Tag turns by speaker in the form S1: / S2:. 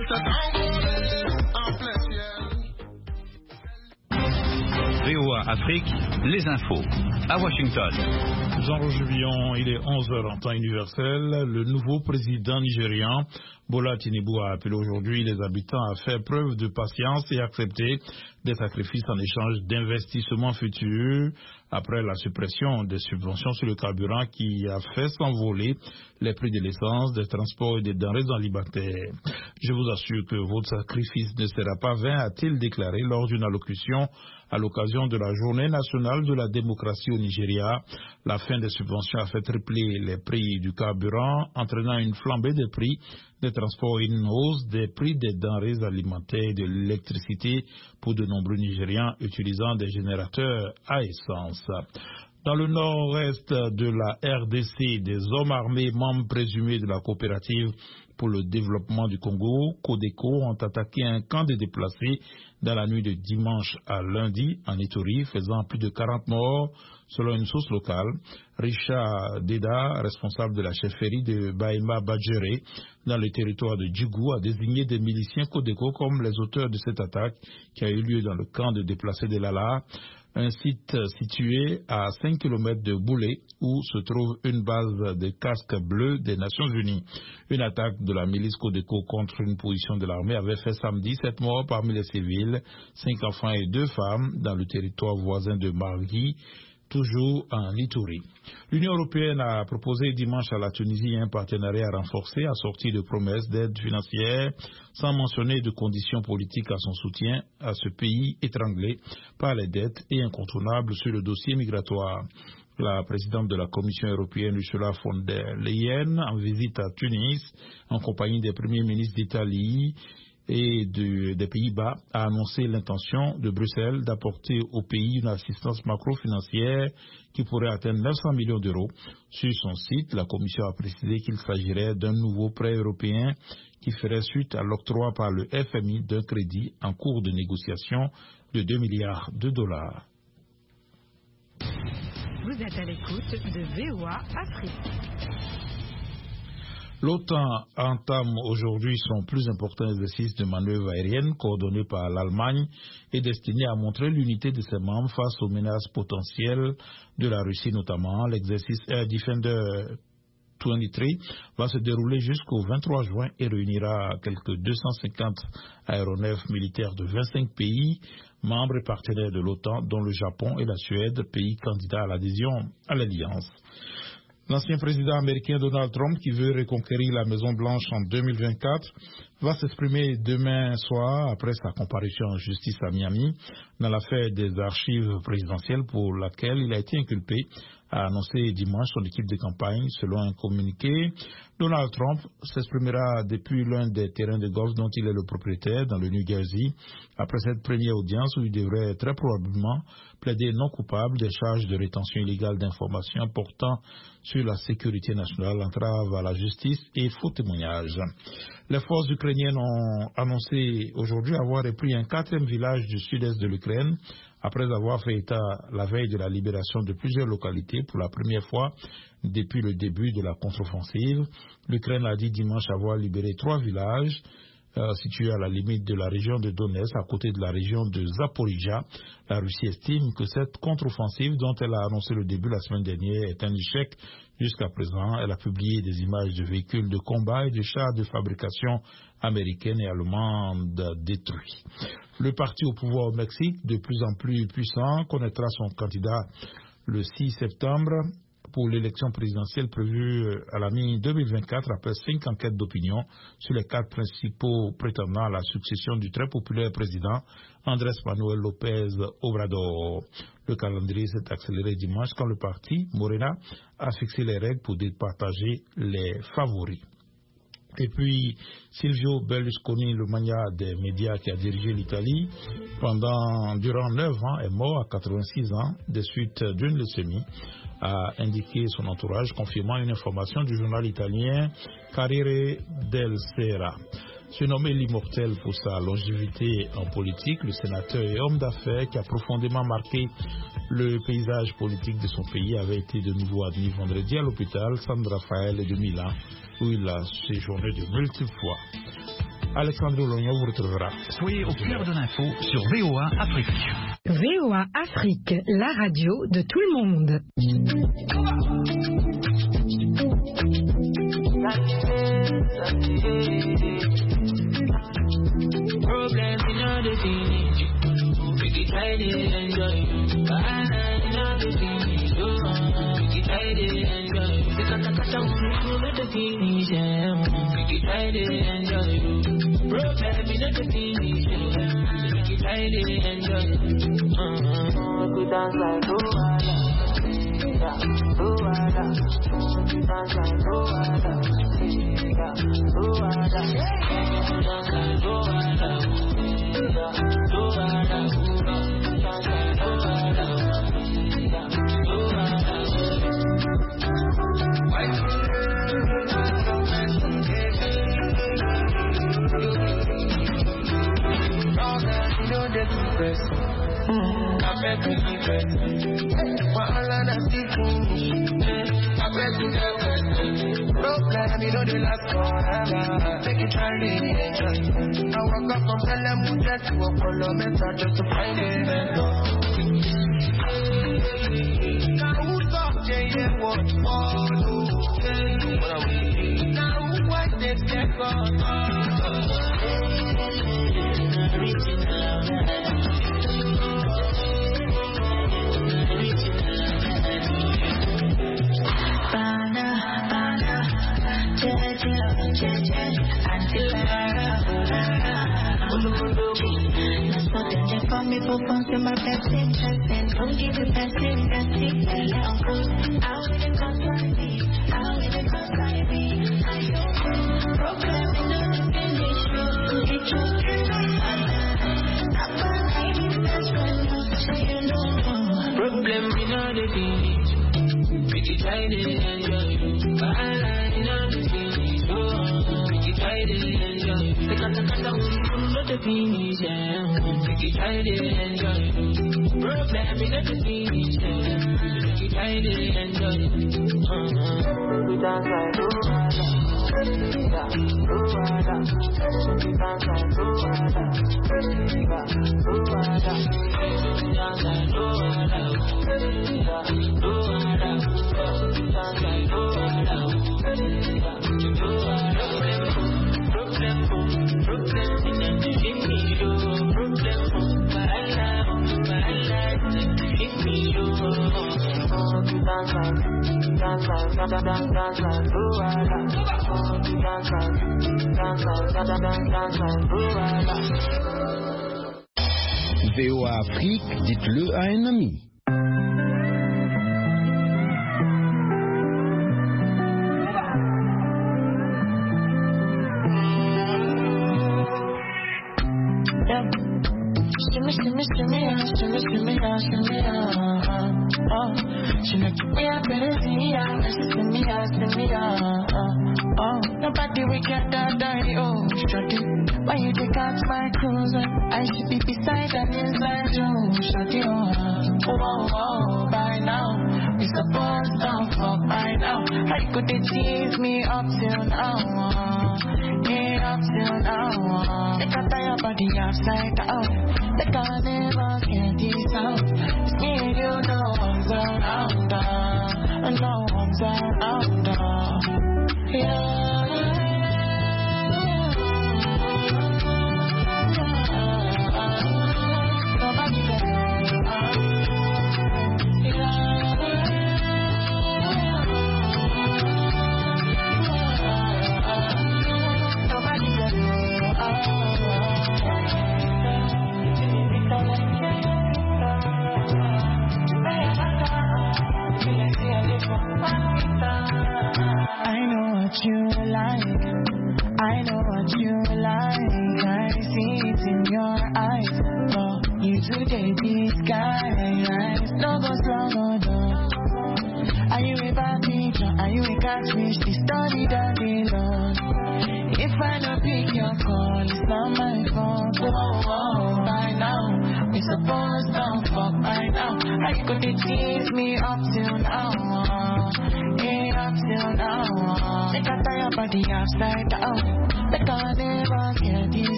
S1: VOA Afrique, les infos. À Washington.
S2: Jean-Roger Villon, il est 11h en temps universel. Le nouveau président nigérian, Bola Tinubu, a appelé aujourd'hui les habitants à faire preuve de patience et accepter des sacrifices en échange d'investissements futurs après la suppression des subventions sur le carburant qui a fait s'envoler les prix de l'essence, des transports et des denrées alimentaires. Je vous assure que votre sacrifice ne sera pas vain, a-t-il déclaré lors d'une allocution à l'occasion de la Journée nationale de la démocratie au Nigeria. La fin des subventions a fait tripler les prix du carburant, entraînant une flambée des prix des transports et une hausse des prix des denrées alimentaires et de l'électricité pour de nombreux Nigérians utilisant des générateurs à essence. Dans le nord-est de la RDC, des hommes armés membres présumés de la coopérative pour le développement du Congo, Codeco, ont attaqué un camp de déplacés dans la nuit de dimanche à lundi en Ituri, faisant plus de 40 morts selon une source locale. Richard Deda, responsable de la chefferie de Baïma Badjere dans le territoire de Djougou, a désigné des miliciens Codeco comme les auteurs de cette attaque qui a eu lieu dans le camp de déplacés de Lala, un site situé à 5 km de Boulé où se trouve une base de casques bleus des Nations Unies. Une attaque de la milice Codeco contre une position de l'armée avait fait samedi 7 morts parmi les civils, 5 enfants et 2 femmes dans le territoire voisin de Margui, toujours en Ituri. L'Union européenne a proposé dimanche à la Tunisie un partenariat renforcé assorti de promesses d'aide financière sans mentionner de conditions politiques à son soutien à ce pays étranglé par les dettes et incontournable sur le dossier migratoire. La présidente de la Commission européenne, Ursula von der Leyen, en visite à Tunis, en compagnie des premiers ministres d'Italie et des Pays-Bas, a annoncé l'intention de Bruxelles d'apporter au pays une assistance macro-financière qui pourrait atteindre 900 millions d'euros. Sur son site, la Commission a précisé qu'il s'agirait d'un nouveau prêt européen qui ferait suite à l'octroi par le FMI d'un crédit en cours de négociation de 2 milliards de dollars.
S3: Vous êtes à l'écoute de VOA Afrique.
S2: L'OTAN entame aujourd'hui son plus important exercice de manœuvre aérienne coordonné par l'Allemagne et destiné à montrer l'unité de ses membres face aux menaces potentielles de la Russie notamment. L'exercice Air Defender 23 va se dérouler jusqu'au 23 juin et réunira quelques 250 aéronefs militaires de 25 pays, membres et partenaires de l'OTAN, dont le Japon et la Suède, pays candidats à l'adhésion à l'Alliance. L'ancien président américain Donald Trump, qui veut reconquérir la Maison-Blanche en 2024, va s'exprimer demain soir après sa comparution en justice à Miami dans l'affaire des archives présidentielles pour laquelle il a été inculpé, a annoncé dimanche son équipe de campagne. Selon un communiqué, Donald Trump s'exprimera depuis l'un des terrains de golf dont il est le propriétaire dans le New Jersey après cette première audience où il devrait très probablement plaider non coupable des charges de rétention illégale d'informations portant sur la sécurité nationale, entrave à la justice et faux témoignage. Les forces ukrainiennes ont annoncé aujourd'hui avoir repris un 4e village du sud-est de l'Ukraine après avoir fait état la veille de la libération de plusieurs localités pour la première fois depuis le début de la contre-offensive. L'Ukraine a dit dimanche avoir libéré 3 villages situés à la limite de la région de Donetsk, à côté de la région de Zaporizhzhia. La Russie estime que cette contre-offensive, dont elle a annoncé le début la semaine dernière, est un échec jusqu'à présent. Elle a publié des images de véhicules de combat et de chars de fabrication américaine et allemande détruits. Le parti au pouvoir au Mexique, de plus en plus puissant, connaîtra son candidat le 6 septembre pour l'élection présidentielle prévue à la mi-2024 après 5 enquêtes d'opinion sur les 4 principaux prétendants à la succession du très populaire président Andrés Manuel López Obrador. Le calendrier s'est accéléré dimanche quand le parti Morena a fixé les règles pour départager les favoris. Et puis, Silvio Berlusconi, le magnat des médias qui a dirigé l'Italie durant 9 ans, est mort à 86 ans des suites d'une leucémie, a indiqué son entourage, confirmant une information du journal italien Corriere della Sera. Surnommé l'immortel pour sa longévité en politique, le sénateur et homme d'affaires qui a profondément marqué le paysage politique de son pays avait été de nouveau admis vendredi à l'hôpital San Raffaele de Milan, où il a séjourné de multiples fois. Alexandre Lognon vous retrouvera.
S1: Soyez au cœur de l'info sur VOA Afrique.
S3: VOA Afrique, la radio de tout le monde.
S4: Problems in all the finish. We can try to enjoy. In all the finish. We can try to enjoy. We can with the finish. We can try to enjoy. Problems in all the finish. We can try to enjoy. We could dance like Luwada. Luwada. We could dance like Luwada. Luwada. You know they last forever. Take it try to enjoy. I woke up from Pelemuja to a Colometa just to find it. Now who talk yeah, what follow? Now what they get on?
S5: For my best interest and don't give the best interest. Out with the cost like me, out with the cost like me. I don't problem in the finish. It's
S4: problem in all the finish. We can try to enjoy. In all the finish. We can try to enjoy. The kata the finish. We can try to enjoy. Problem in all the finish. We can try to enjoy. We dance like Luwada. Luwada. We dance like Luwada. Luwada. We dance like Luwada. Luwada. We dance like Luwada. Problem in the finish. Problem
S6: VOA Afrique, dites-le à un ami.
S5: She make me a crazy, nobody we get that die, oh, shut it. Why you take out my cruiser? I should be beside and inside you, shut it, oh, by now. We supposed to fuck by now. How could they tease me up till now? Yeah, up till now. They can't tie your body upside down. They can't never get this out. It's me and you, no one's around. No one's around. Yeah. Nobody I know what you like. I know what you like. I see it in your eyes. No, you today disguise. No go slow, no. Are you a bad teacher? Are you a catfish? The story that they love. If I don't pick your call, it's not my fault. Oh, by now, we supposed to fuck by now. How you could tease me up till now? Yeah, up till now. They can't tie your body upside down. They can't never get this